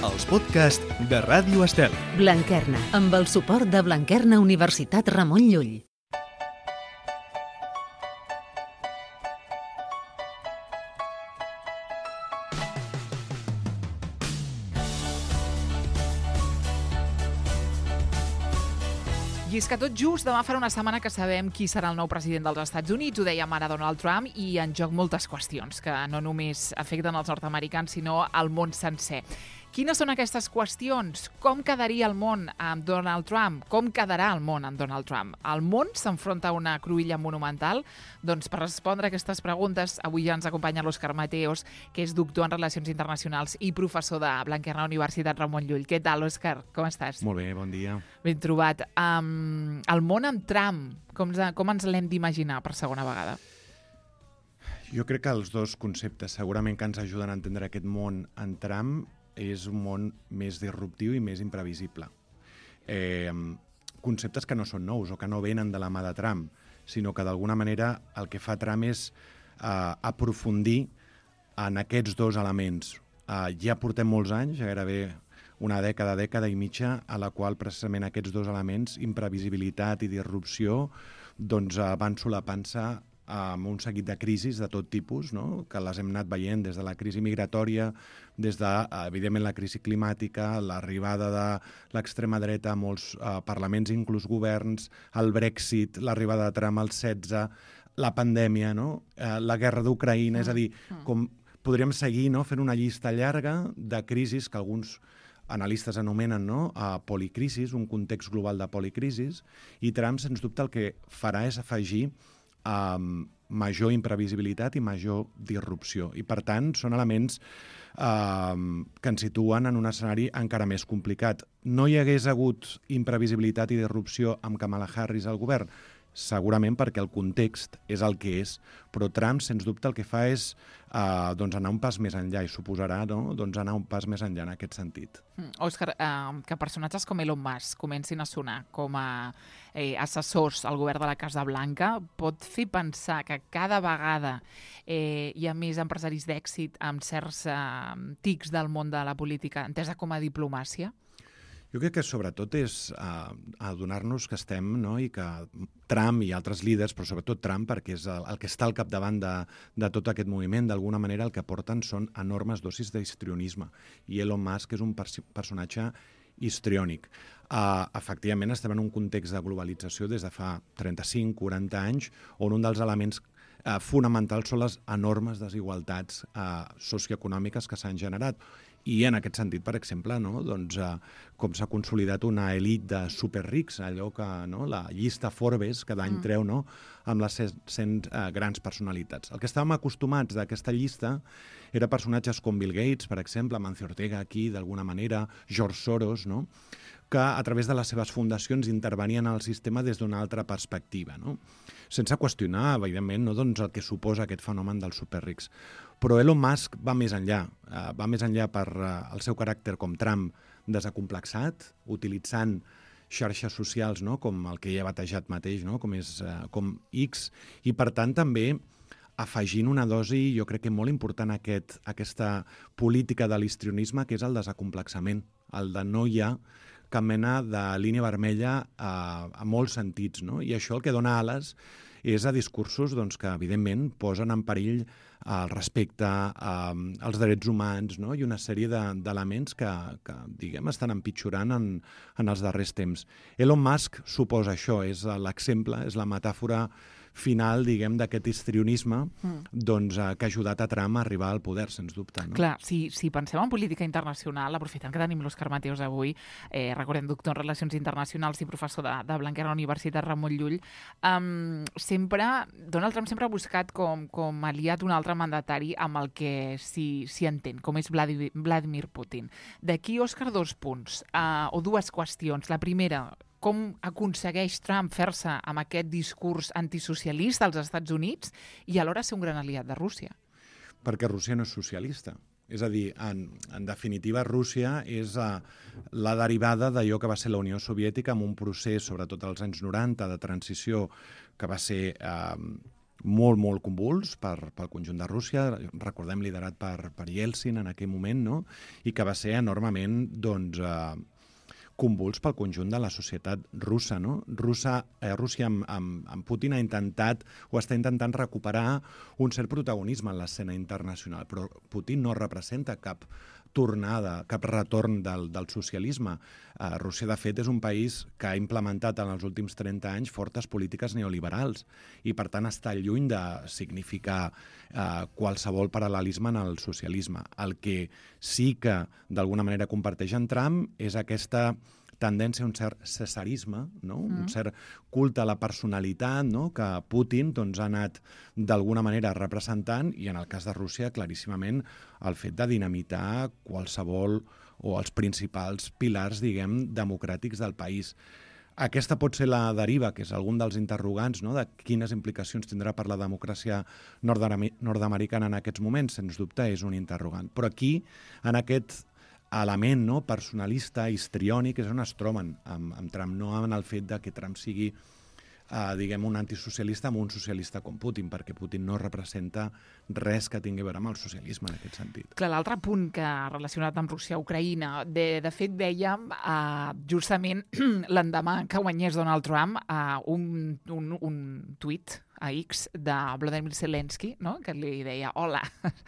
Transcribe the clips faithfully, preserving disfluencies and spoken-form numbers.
els podcasts de Ràdio Estel. Blanquerna, amb el suport de Blanquerna Universitat Ramon Llull. I és que tot just demà farà una setmana que sabem qui serà el nou president dels Estats Units, ho dèiem ara Donald Trump, i en joc moltes qüestions que no només afecten els nord-americans, sinó al món sencer. Quines són aquestes qüestions? Com quedaria el món amb Donald Trump? Com quedarà el món amb Donald Trump? El món s'enfronta a una cruïlla monumental? Doncs per respondre a aquestes preguntes, avui ja ens acompanya l'Òscar Mateos, que és doctor en Relacions Internacionals i professor de Blanquerna Universitat Ramon Llull. Què tal, Òscar? Com estàs? Molt bé, bon dia. Ben trobat. Um, el món amb Trump, com, com ens l'hem d'imaginar per segona vegada? Jo crec que els dos conceptes segurament que ens ajuden a entendre aquest món en Trump és un món més disruptiu i més imprevisible. Eh, conceptes que no són nous o que no venen de la mà de Trump, sinó que d'alguna manera el que fa Trump és eh, aprofundir en aquests dos elements. Eh, ja portem molts anys, gairebé una dècada, dècada i mitja, a la qual precisament aquests dos elements, imprevisibilitat i disrupció, doncs eh, van solapant-se amb un seguit de crisis de tot tipus, no? Que les hem anat veient des de la crisi migratòria, des de, evidentment, la crisi climàtica, l'arribada de l'extrema dreta a molts eh, parlaments, inclús governs, el Brexit, l'arribada de Trump al setze, la pandèmia, no? eh, la guerra d'Ucraïna, mm. és a dir, com podríem seguir, no? Fent una llista llarga de crisis que alguns analistes anomenen, no? a policrisis, un context global de policrisis, i Trump, sens dubte, el que farà és afegir Um, major imprevisibilitat i major disrupció. I, per tant, són elements um, que ens situen en un escenari encara més complicat. No hi hagués hagut imprevisibilitat i disrupció amb Kamala Harris al govern? Segurament perquè el context és el que és, però Trump, sens dubte, el que fa és uh, doncs anar un pas més enllà i suposarà, no? doncs anar un pas més enllà en aquest sentit. Mm, Òscar, eh, que personatges com Elon Musk comencin a sonar com a eh, assessors al govern de la Casa Blanca pot fer pensar que cada vegada eh, hi ha més empresaris d'èxit amb certs eh, tics del món de la política entesa com a diplomàcia? Jo crec que sobretot és uh, adonar-nos que estem, no? I que Trump i altres líders, però sobretot Trump, perquè és el, el que està al capdavant de, de tot aquest moviment, d'alguna manera el que porten són enormes dosis d'histrionisme. I Elon Musk és un pers personatge histriònic. Uh, efectivament, estem en un context de globalització des de fa trenta-cinc quaranta anys, on un dels elements uh, fonamentals són les enormes desigualtats uh, socioeconòmiques que s'han generat. I en aquest sentit, per exemple, no? doncs, eh, com s'ha consolidat una elit de superrics, allò que no? la llista Forbes cada any mm. treu, no? amb les cent eh, grans personalitats. El que estàvem acostumats d'aquesta llista era personatges com Bill Gates, per exemple, Amancio Ortega aquí, d'alguna manera, George Soros, no? que a través de les seves fundacions intervenien al sistema des d'una altra perspectiva, no? sense qüestionar, evidentment, no? doncs el que suposa aquest fenomen dels superrics. Però Elon Musk va més enllà, eh, va més enllà per eh, el seu caràcter com Trump desacomplexat, utilitzant xarxes socials, no? com el que ella ha batejat mateix, no? com és eh, com X, i per tant també afegint una dosi, jo crec que molt important a aquest, aquesta política de l'histrionisme, que és el desacomplexament, el de no hi ha cap mena de línia vermella a, a molts sentits, no? I això el que dona ales és a discursos doncs, que, evidentment, posen en perill el respecte als drets humans, no? I una sèrie d'elements que, que, diguem, estan empitjorant en, en els darrers temps. Elon Musk suposa això, és l'exemple, és la metàfora final, diguem, d'aquest histrionisme mm. doncs, eh, que ha ajudat a Trump a arribar al poder, sens dubte. No? Clar, si, si pensem en política internacional, aprofitant que tenim l'Òscar Mateos avui, eh, recordem, doctor en Relacions Internacionals i professor de, de Blanquerna Universitat Ramon Llull, um, sempre, Donald Trump sempre ha buscat com, com aliat un altre mandatari amb el que s'hi si entén, com és Vladimir, Vladimir Putin. D'aquí, Òscar, dos punts, uh, o dues qüestions. La primera, com aconsegueix Trump fer-se amb aquest discurs antisocialista als Estats Units i alhora ser un gran aliat de Rússia? Perquè Rússia no és socialista. És a dir, en, en definitiva, Rússia és uh, la derivada d'allò que va ser la Unió Soviètica amb un procés, sobretot als anys noranta, de transició que va ser uh, molt, molt convuls per, pel conjunt de Rússia, recordem liderat per, per Yeltsin en aquell moment, no? I que va ser enormement doncs, eh, convuls pel conjunt de la societat russa. No? Russa, eh, Rússia amb, amb, amb Putin ha intentat o està intentant recuperar un cert protagonisme en l'escena internacional, però Putin no representa cap tornada, cap retorn del, del socialisme. Uh, Rússia, de fet, és un país que ha implementat en els últims trenta anys fortes polítiques neoliberals i, per tant, està lluny de significar uh, qualsevol paral·lelisme en el socialisme. El que sí que, d'alguna manera, comparteix en Trump és aquesta tendència a un cert cesarisme, no? Mm. un cert culte a la personalitat, no? que Putin doncs, ha anat d'alguna manera representant, i en el cas de Rússia, claríssimament, el fet de dinamitar qualsevol o els principals pilars, diguem, democràtics del país. Aquesta pot ser la deriva, que és algun dels interrogants, no? de quines implicacions tindrà per la democràcia nord-americana en aquests moments, sens dubte és un interrogant. Però aquí, en aquest element no, personalista, histriònic, és on es troben amb, amb Trump, no en el fet de que Trump sigui eh, diguem, un antisocialista amb un socialista com Putin, perquè Putin no representa res que tingui a veure amb el socialisme en aquest sentit. Clar, l'altre punt que ha relacionat amb Rússia-Ucraïna, de, de fet vèiem eh, justament l'endemà que guanyés Donald Trump eh, un, un, un tuit a X de Volodymyr Zelensky, no? que li deia, hola,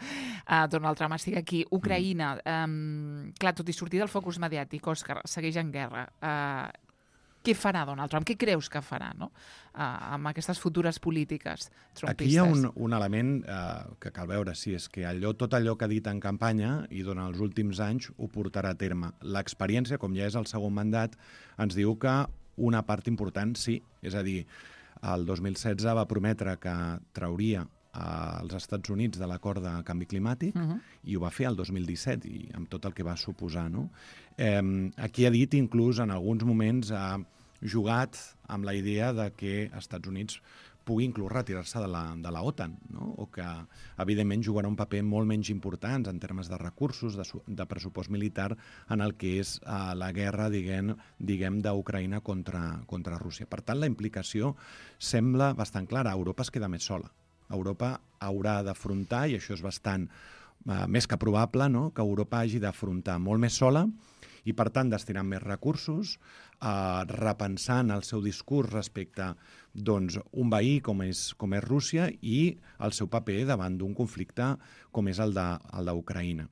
uh, Donald Trump, estic aquí, Ucraïna. Um, clar, tot i sortir del focus mediàtic, Òscar, segueix en guerra. Uh, què farà Donald Trump? Què creus que farà no? uh, amb aquestes futures polítiques trumpistes? Aquí hi ha un, un element uh, que cal veure si és que allò, tot allò que ha dit en campanya i durant els últims anys ho portarà a terme. L'experiència, com ja és el segon mandat, ens diu que una part important sí, és a dir, el dos mil setze va prometre que trauria als Estats Units de l'acord de canvi climàtic uh-huh. i ho va fer el dos mil disset i amb tot el que va suposar. No? Eh, aquí ha dit, inclús en alguns moments, ha jugat amb la idea de que els Estats Units pugui inclús retirar-se de la, de la OTAN, no? o que, evidentment, jugarà un paper molt menys important en termes de recursos, de, de pressupost militar, en el que és uh, la guerra, diguem, diguem d'Ucraïna contra, contra Rússia. Per tant, la implicació sembla bastant clara. Europa es queda més sola. Europa haurà d'afrontar, i això és bastant uh, més que probable, no? que Europa hagi d'afrontar molt més sola i, per tant, destinant més recursos, eh, repensant el seu discurs respecte doncs, un veí com és, com és Rússia i el seu paper davant d'un conflicte com és el d'Ucraïna.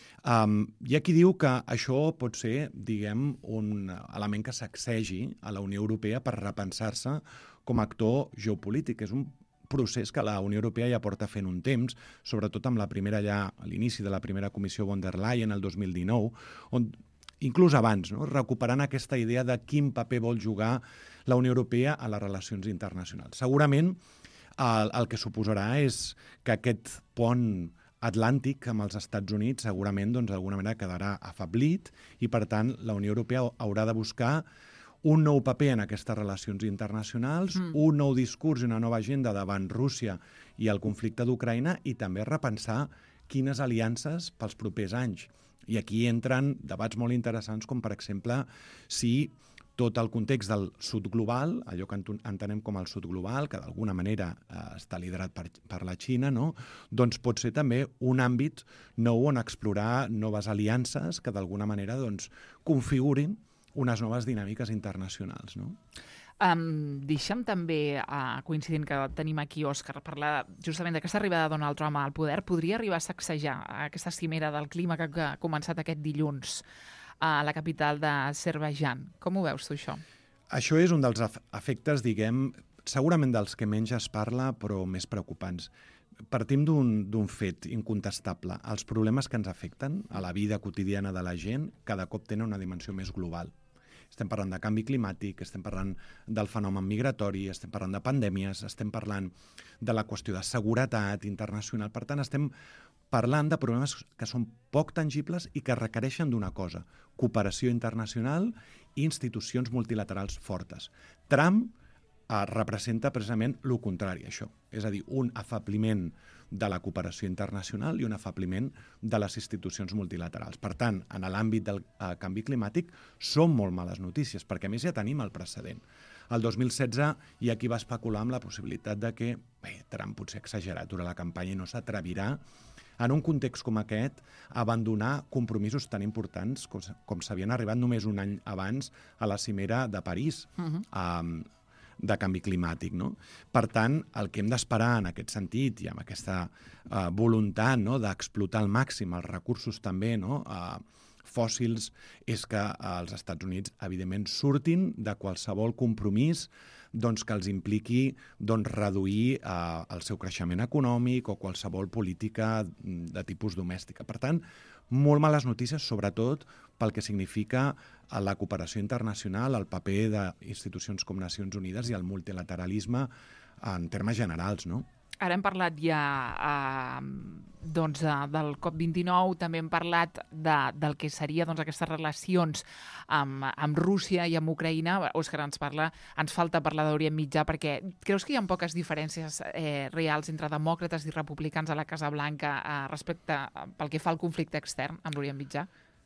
Um, hi ha qui diu que això pot ser, diguem, un element que sacsegi a la Unió Europea per repensar-se com a actor geopolític. És un procés que la Unió Europea ja porta fent un temps, sobretot amb la primera ja, a l'inici de la primera comissió von der Leyen el dos mil dinou, on inclús abans, no? recuperant aquesta idea de quin paper vol jugar la Unió Europea a les relacions internacionals. Segurament el, el que suposarà és que aquest pont atlàntic amb els Estats Units segurament doncs, d'alguna manera quedarà afeblit i, per tant, la Unió Europea haurà de buscar un nou paper en aquestes relacions internacionals, mm. un nou discurs i una nova agenda davant Rússia i el conflicte d'Ucraïna i també repensar quines aliances pels propers anys. I aquí entren debats molt interessants com, per exemple, si tot el context del sud global, allò que entenem com el sud global, que d'alguna manera eh, està liderat per, per la Xina, no? doncs pot ser també un àmbit nou on explorar noves aliances que d'alguna manera doncs, configurin unes noves dinàmiques internacionals. No? Um, deixa'm també, uh, coincidint que tenim aquí Òscar, parlar justament d'aquesta arribada de Donald Trump al poder, podria arribar a sacsejar aquesta cimera del clima que, que ha començat aquest dilluns a la capital d'Azerbaidjan. Com ho veus tu, això? Això és un dels efectes, diguem, segurament dels que menys es parla, però més preocupants. Partim d'un fet incontestable. Els problemes que ens afecten a la vida quotidiana de la gent cada cop tenen una dimensió més global. Estem parlant de canvi climàtic, estem parlant del fenomen migratori, estem parlant de pandèmies, estem parlant de la qüestió de seguretat internacional. Per tant, estem parlant de problemes que són poc tangibles i que requereixen d'una cosa, cooperació internacional i institucions multilaterals fortes. Trump eh, representa precisament el contrari, això. És a dir, un afabliment de la cooperació internacional i un afabliment de les institucions multilaterals. Per tant, en l'àmbit del eh, canvi climàtic són molt males notícies, perquè a més ja tenim el precedent. El dos mil setze hi ha qui va especular amb la possibilitat de que bé, Trump potser ha exagerat durant la campanya i no s'atrevirà en un context com aquest, abandonar compromisos tan importants com, com s'havien arribat només un any abans a la cimera de París, uh-huh. um, de canvi climàtic. No? Per tant, el que hem d'esperar en aquest sentit i amb aquesta uh, voluntat, no, d'explotar al màxim els recursos també, no, uh, fòssils, és que uh, els Estats Units, evidentment, surtin de qualsevol compromís doncs, que els impliqui doncs, reduir eh, el seu creixement econòmic o qualsevol política de tipus domèstica. Per tant, molt males notícies, sobretot pel que significa la cooperació internacional, el paper d'institucions com Nacions Unides i el multilateralisme en termes generals, no? Ara hem parlat ja eh, doncs, del COP vint-i-nou, també hem parlat de, del que seria doncs, aquestes relacions amb, amb Rússia i amb Ucraïna. Òscar, ens, parla, ens falta parlar d'Orient Mitjà, perquè creus que hi ha poques diferències eh, reals entre demòcrates i republicans a la Casa Blanca eh, respecte pel que fa al conflicte extern amb l'Orient Mitjà?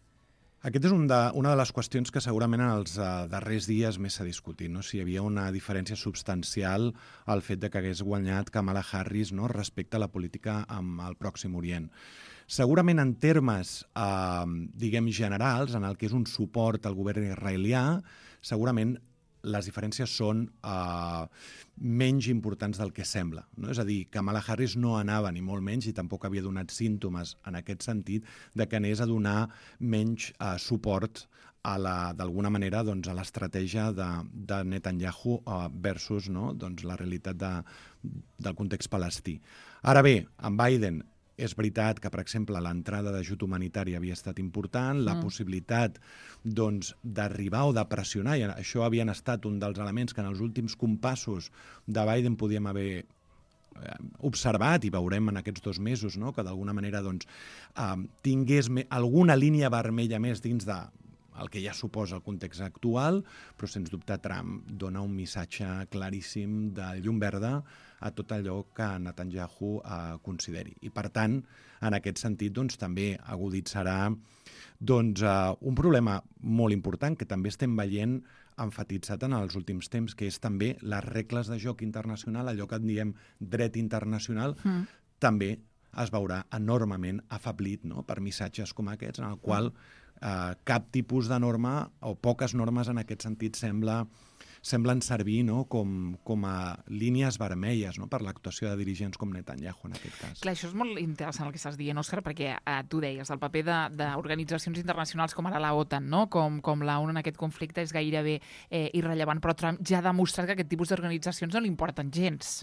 Aquest és un de, una de les qüestions que segurament en els uh, darrers dies més s'ha discutit, no? Si hi havia una diferència substancial al fet de que hagués guanyat Kamala Harris, no? Respecte a la política amb el Pròxim Orient. Segurament en termes, eh, diguem, generals, en el que és un suport al govern israelià, segurament les diferències són eh, menys importants del que sembla. No? És a dir, Kamala Harris no anava ni molt menys i tampoc havia donat símptomes en aquest sentit de que anés a donar menys eh, suport a la, d'alguna manera doncs, a l'estratègia de, de Netanyahu eh, versus no? doncs, la realitat de, del context palestí. Ara bé, amb Biden és veritat que, per exemple, l'entrada d'ajut humanitari havia estat important, la mm. possibilitat doncs, d'arribar o de pressionar, i això havien estat un dels elements que en els últims compassos de Biden podíem haver eh, observat i veurem en aquests dos mesos, no? Que d'alguna manera doncs, eh, tingués alguna línia vermella més dins de el que ja suposa el context actual, però sens dubte Trump dona un missatge claríssim de llum verda a tot allò que Netanyahu eh, consideri. I per tant, en aquest sentit, doncs, també aguditzarà doncs, eh, un problema molt important que també estem veient emfatitzat en els últims temps, que és també les regles de joc internacional, allò que en diem dret internacional, mm. també es veurà enormement afeblit, no? Per missatges com aquests, en el qual eh, cap tipus de norma o poques normes en aquest sentit sembla, semblen servir no? com, com a línies vermelles no? Per l'actuació de dirigents com Netanyahu en aquest cas. Clar, això és molt interessant el que estàs dient, Òscar, perquè eh, tu deies, el paper d'organitzacions internacionals com ara la OTAN, no? com, com la ONU en aquest conflicte és gairebé eh, irrellevant, però Trump ja ha demostrat que aquest tipus d'organitzacions no li importen gens.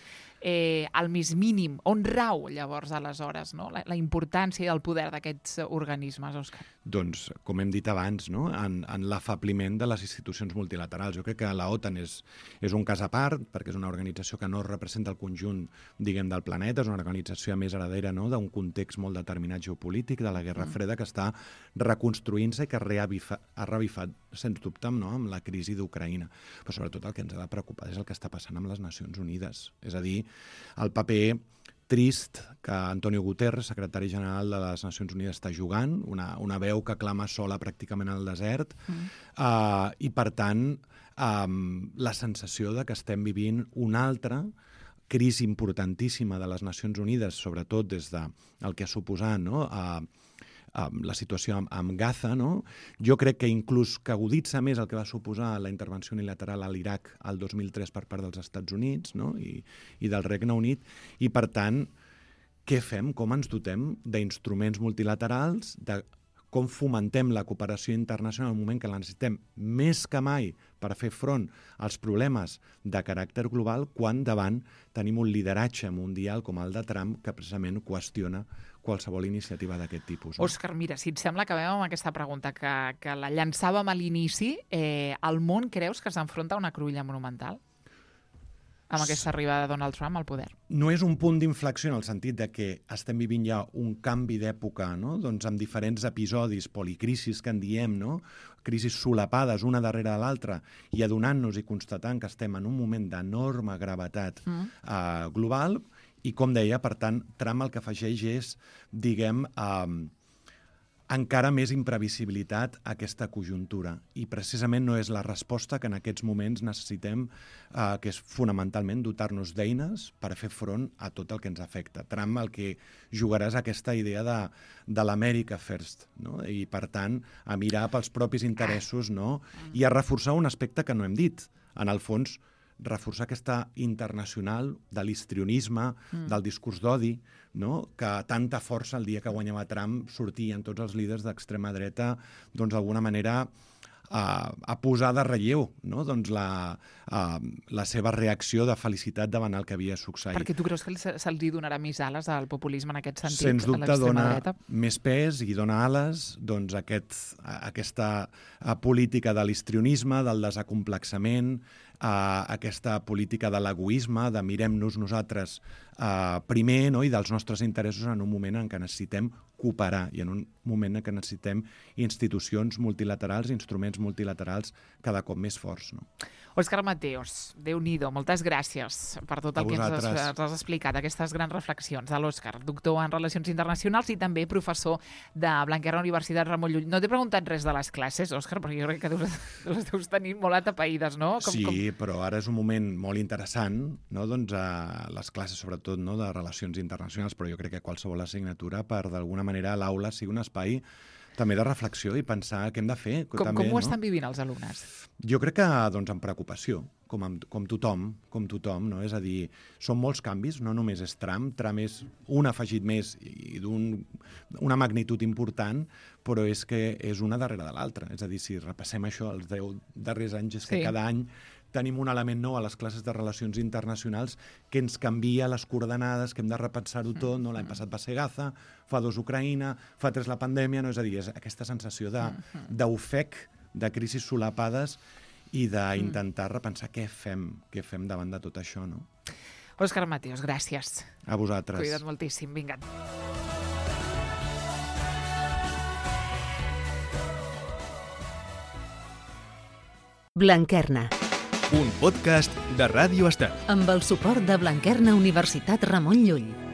Eh, al més mínim. On rau, llavors, aleshores, no? la, la importància i el poder d'aquests organismes, Òscar? Doncs, com hem dit abans, no? en, en l'afebliment de les institucions multilaterals. Jo crec que la OTAN és, és un cas a part, perquè és una organització que no representa el conjunt, diguem, del planeta, és una organització més heredera no? D'un context molt determinat geopolític, de la Guerra mm. Freda, que està reconstruint-se i que ha revifat, sens dubte, no? Amb la crisi d'Ucraïna. Però sobretot el que ens ha de preocupar és el que està passant amb les Nacions Unides. És a dir, el paper trist que Antonio Guterres, secretari general de les Nacions Unides, està jugant, una, una veu que clama sola pràcticament al desert, mm. uh, i per tant um, la sensació de que estem vivint una altra crisi importantíssima de les Nacions Unides, sobretot des del de que ha suposat no? uh, la situació amb, amb Gaza, no? Jo crec que inclús que aguditza més el que va suposar la intervenció unilateral a l'Iraq al dos mil tres per part dels Estats Units no? I, i del Regne Unit, i per tant, què fem? Com ens dotem d'instruments multilaterals, de com fomentem la cooperació internacional en el moment que la necessitem més que mai per fer front als problemes de caràcter global, quan davant tenim un lideratge mundial com el de Trump que precisament qüestiona qualsevol iniciativa d'aquest tipus. No? Òscar, mira, si et sembla, acabem amb aquesta pregunta que, que la llançàvem a l'inici. Eh, el món creus que s'enfronta a una cruïlla monumental amb aquesta arribada de Donald Trump al poder? No és un punt d'inflexió en el sentit de que estem vivint ja un canvi d'època, no? Doncs amb diferents episodis, policrisis que en diem, no? Crisis solapades una darrere de l'altra, i adonant-nos i constatant que estem en un moment d'enorme gravetat mm. eh, global, i com deia, per tant, Trump el que afegeix és, diguem, eh, encara més imprevisibilitat a aquesta conjuntura. I precisament no és la resposta que en aquests moments necessitem, eh, que és fonamentalment dotar-nos d'eines per fer front a tot el que ens afecta. Trump el que jugarà és aquesta idea de, de l'America First, no? I per tant a mirar pels propis interessos, no? I a reforçar un aspecte que no hem dit. En el fons, reforçar aquesta internacional de l'histrionisme, mm. del discurs d'odi, no? Que tanta força el dia que guanyava Trump sortien tots els líders d'extrema dreta, doncs d'alguna manera a, a posar de relleu, no? Doncs la, a, la seva reacció de felicitat davant el que havia succeït. Perquè tu creus que se'ls donarà més ales al populisme en aquest sentit? Sens dubte dona dreta? més pes i dona ales doncs, aquest, aquesta política de l'histrionisme, del desacomplexament, Uh, aquesta política de l'egoisme, de mirem-nos nosaltres uh, primer, no? I dels nostres interessos en un moment en què necessitem cooperar i en un moment en què necessitem institucions multilaterals, instruments multilaterals cada cop més forts. No? Òscar Mateos, Déu-n'hi-do, moltes gràcies per tot el que ens has, ens has explicat, aquestes grans reflexions de l'Òscar, doctor en Relacions Internacionals i també professor de Blanquerna Universitat Ramon Llull. No t'he preguntat res de les classes, Òscar, perquè jo crec que deus, les deus tenir molt atapeïdes, no? Com, sí, com... però ara és un moment molt interessant, no? Doncs, a les classes, sobretot, no? De Relacions Internacionals, però jo crec que qualsevol assignatura per, d'alguna manera, l'aula sigui un espai també de reflexió i pensar què hem de fer. Com, també, com ho no? estan vivint els alumnes? Jo crec que doncs, amb preocupació, com, amb, com tothom, com tothom, no? És a dir, són molts canvis, no només és Trump, Trump és un afegit més i d'una magnitud important, però és que és una darrere de l'altra. És a dir, si repassem això els deu darrers anys, és que sí. Cada any tenim un element nou a les classes de Relacions Internacionals que ens canvia les coordenades, que hem de repensar-ho tot, no? L'any passat va ser Gaza, fa dos Ucraïna, fa tres la pandèmia, no? És a dir, és aquesta sensació d'ofec, de, de crisis solapades i d'intentar repensar què fem, què fem davant de tot això, no? Òscar Mateos, gràcies. A vosaltres. Cuida't moltíssim, vinga. Blanquerna. Un podcast de Ràdio Estel. Amb el suport de Blanquerna Universitat Ramon Llull.